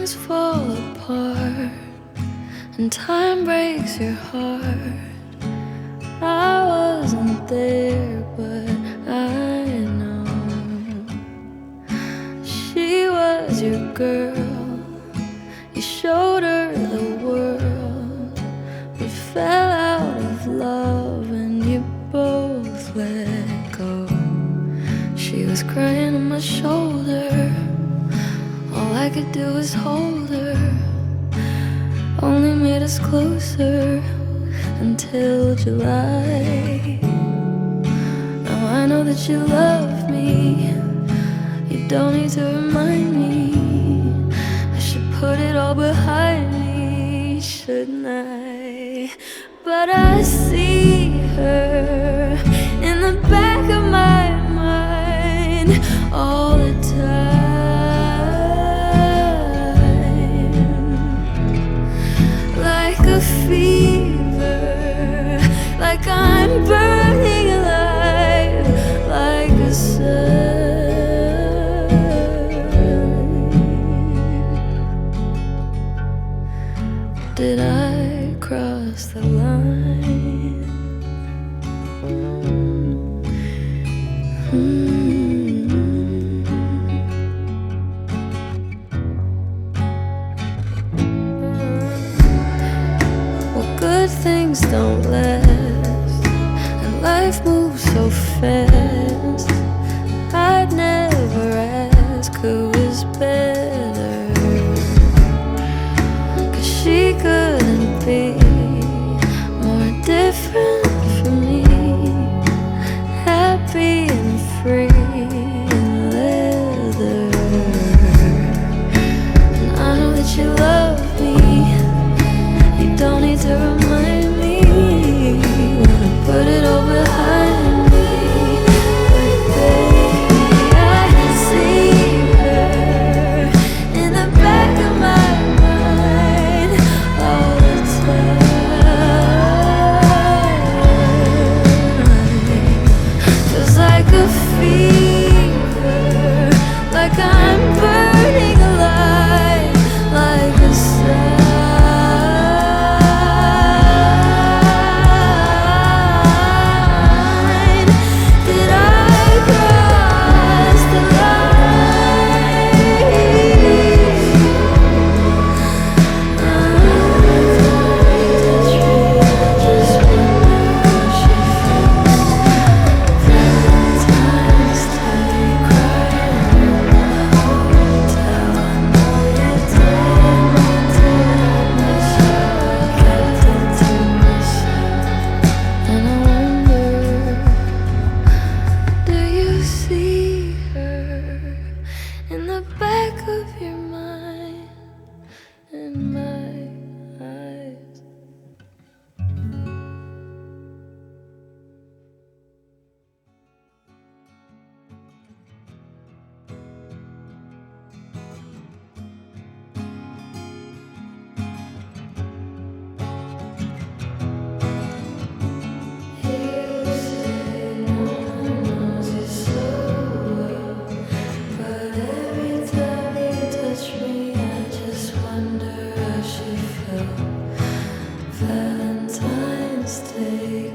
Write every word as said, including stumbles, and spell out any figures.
things fall apart and time breaks your heart. I wasn't there, but I know she was your girl. You showed her the world, but fell out of love and you both let go. She was crying on my shoulder, all I could do was hold her. Only made us closer until July. Now I know that you love me, you don't need to remind me. I should put it all behind me, shouldn't I? But I see her in the back of my mind all the time, like a fever, like I'm burning alive, like a sun. Did I cross the line? Mm-hmm. Well, good things don't last, and life moves so fast. I'd never ask who is better, 'cause she couldn't be more different from me. Happy and free in leather. And I know that you love me, you don't need to remind me. Wanna put it all behind me, but baby, I see her in the back of my mind all the time. Feels like a fever, like I'm burning alive, like a sign. Did I cross the line? Just wonder how she feels. Valentine's Day, crying in the hotel. I know you did me damage, I kept it to myself. And I wonder, do you see her in the back of your mind, in my eyes? You say no one knows you so well, but every time you touch me, I just wonder how she felt. Valentine's Day.